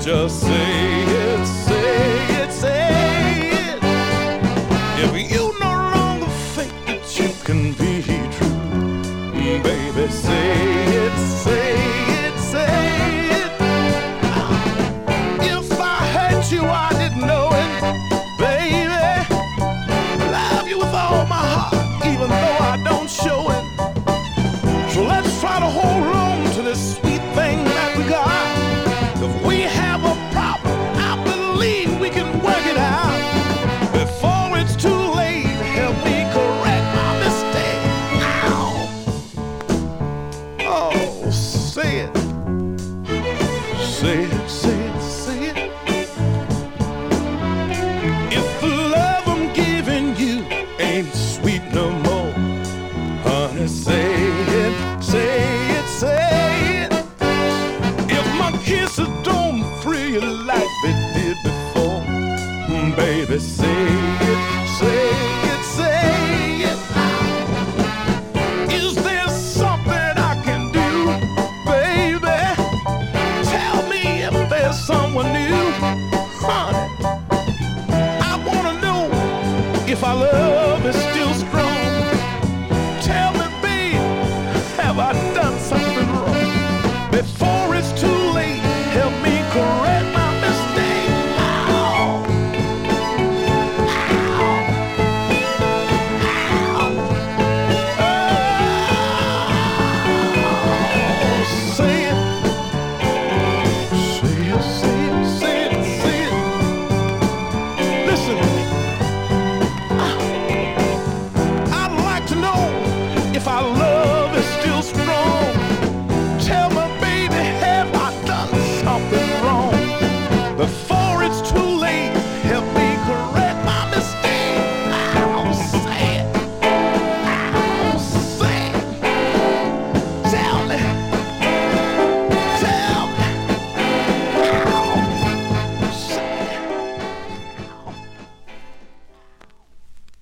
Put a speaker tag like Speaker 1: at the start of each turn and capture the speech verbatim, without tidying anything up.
Speaker 1: Just say it, say it, say it. If you no longer think that you can be true, baby, say it, say it, say it. If I hurt you, I didn't know it, baby. Love you with all my heart, even though I don't show it. So let's try to hold on to this sweet thing that we got. If we have a problem, I believe we can work it out. Before it's too late, help me correct my mistake. Ow! Oh, say it. Say it, say it, say it. If the love I'm giving you ain't sweet no more, honey, say it, say it, say it. If my kisses don't free you like they did before, baby, say it, say it, say it. Is there something I can do, baby? Tell me if there's someone new, honey. I wanna know if our love is still strong. Tell me, babe, have I done something wrong? Before it's too late, help me correct my mistake. Ow. Ow. Ow. Oh, say it. Say it, say it, say it, say it. Listen, I- I'd like to know if I love